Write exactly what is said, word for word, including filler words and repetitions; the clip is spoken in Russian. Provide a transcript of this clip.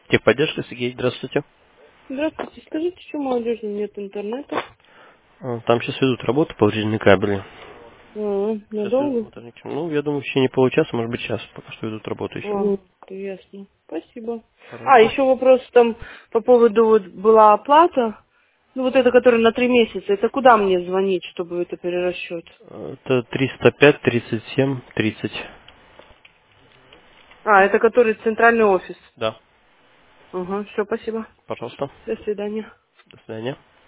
Техподдержка, Сергей, здравствуйте. Здравствуйте. Скажите, почему молодежи нет интернета? А, Там сейчас ведут работу, повреждены кабели. А, Сейчас ведут надолго? монтажники. Ну, я думаю, в течение получаса, может быть, час, пока что ведут работу еще. А, ясно. Спасибо. А, Пожалуйста. еще вопрос там по поводу вот была оплата. Ну, вот это, которая на три месяца. Это куда мне звонить, чтобы это перерасчет? А, Это триста пять тридцать семь тридцать. А, это который центральный офис. Да, Ага, все, спасибо. пожалуйста. До свидания. До свидания.